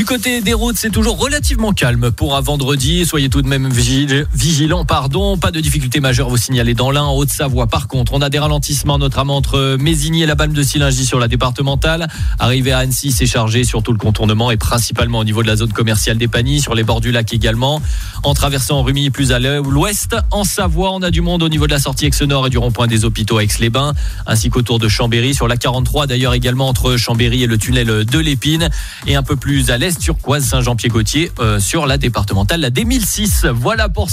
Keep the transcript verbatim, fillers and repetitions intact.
Du côté des routes, c'est toujours relativement calme pour un vendredi. Soyez tout de même vigilants, pardon. Pas de difficultés majeures vous signaler dans l'Ain. En Haute-Savoie, par contre, on a des ralentissements, notamment entre Mésigny et la Balme de Sillingy sur la départementale. Arrivé à Annecy, c'est chargé sur tout le contournement et principalement au niveau de la zone commerciale des Pagnies, sur les bords du lac également. En traversant Rumilly plus à l'ouest, en Savoie, on a du monde au niveau de la sortie Aix-Nord et du rond-point des Hôpitaux à Aix-les-Bains, ainsi qu'autour de Chambéry, sur la quarante-trois d'ailleurs également entre Chambéry et le tunnel de l'Épine, et un peu plus à l'est, Turquoise, Saint-Jean-Pied-Gaultier, euh, sur la départementale, la D mille six. Voilà pour